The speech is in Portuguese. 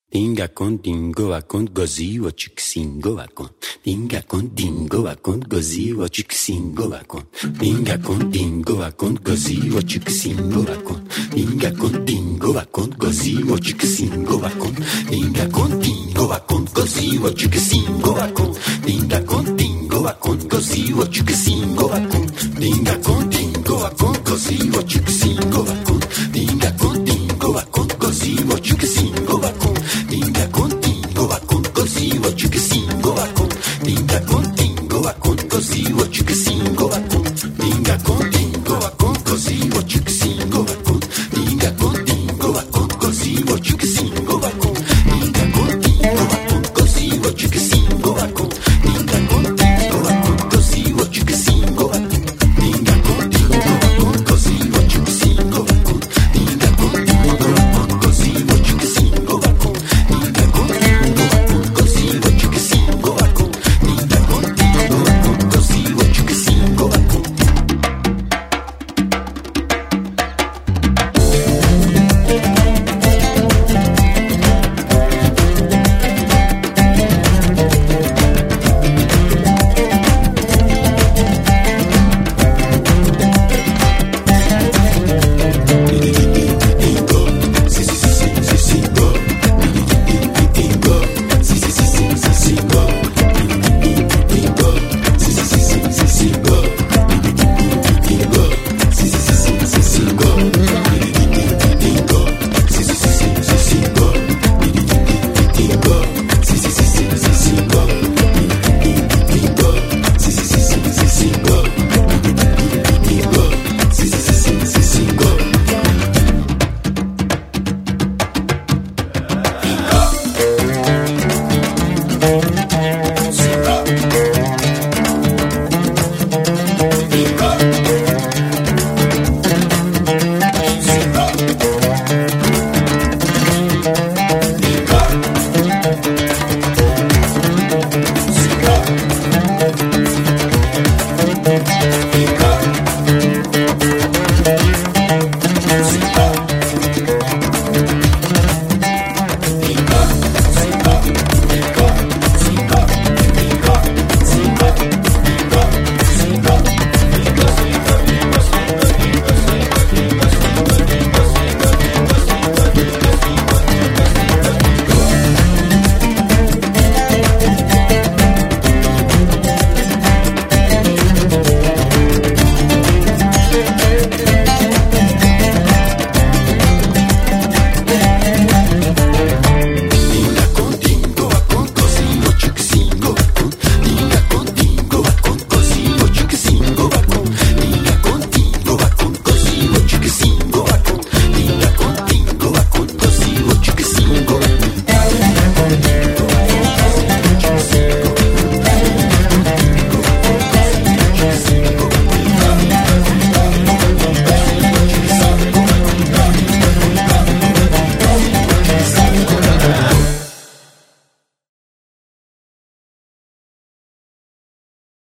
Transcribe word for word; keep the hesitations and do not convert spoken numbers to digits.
Dinga con dingo a con gozi o chiksingo a con. Dinga con dingo a con gozi o chiksingo a con. Dinga con dingo a con gozi o chiksingo a con. Dinga con dingo a con gozi o chiksingo a con. Dinga con dingo a con gozi o chiksingo a con. Dinga con dingo a con gozi o chiksingo